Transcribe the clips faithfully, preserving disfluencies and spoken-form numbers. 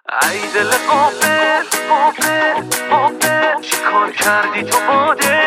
ای دل غافل غافل غافل چی کار کردی تو باده؟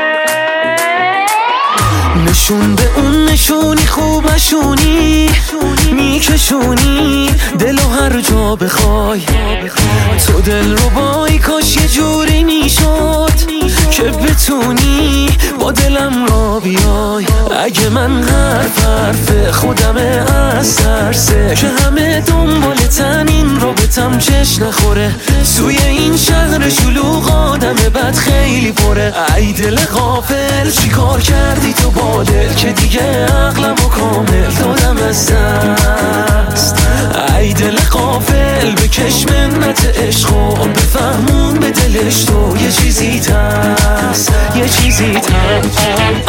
نشون به اون نشونی خوب نشونی میکشونی دلو هر جا بخوای، تو دل رو بای کاش یه جوری میشد که بتونی با دلم را بیای. اگه من حرف حرف خودمه از ترسه که همه دنبالتن این رابطم چش نخوره، توی این شهر شلوغ آدم بد خیلی پره. ای دل غافل چی کار کردی تو با دل که دیگه عقلمو کامل دادم از دست. ای دل غافل بکش منت عشق و بفهمون به دلش تو یه چیزی هست، یه چیزی هست.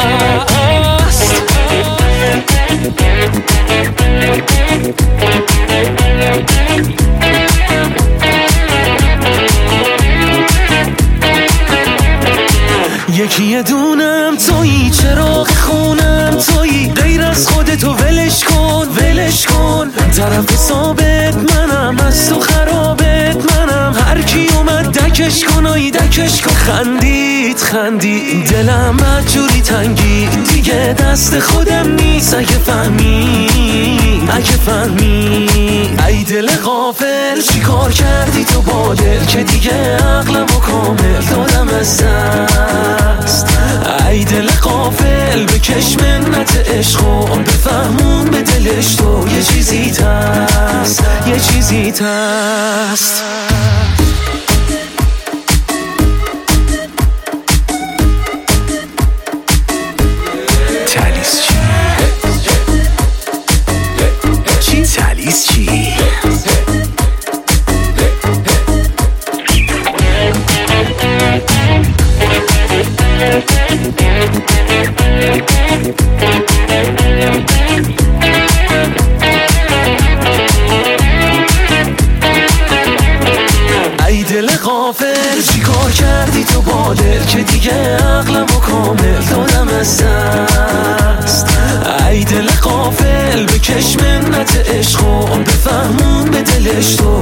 یکی یه دونم تویی، چراغ خونم تویی، غیر از خودتو ولش کن ولش کن. طرف ثابت منم، از تو خرابت منم، هر کی اومد دکش کن آی دکش کن. خندید خندید دلم بد جوری تنگی، دیگه دست خودم نیست اگه فهمی اگه فهمی. ای دل غافل چی کار کردی تو با دل که دیگه عقلمو کامل دادم از دست. ای دل غافل بکش منت عشق و بفهمون به دلش تو یه چیزی هست، یه چیزی هست. تالیس چی؟ چی تالیس چی؟ ای دل غافل چی کار کردی تو با دل که دیگه عقلمو کامل دادم از دست. ای دل غافل بکش منت عشق و بفهمون به دلش تو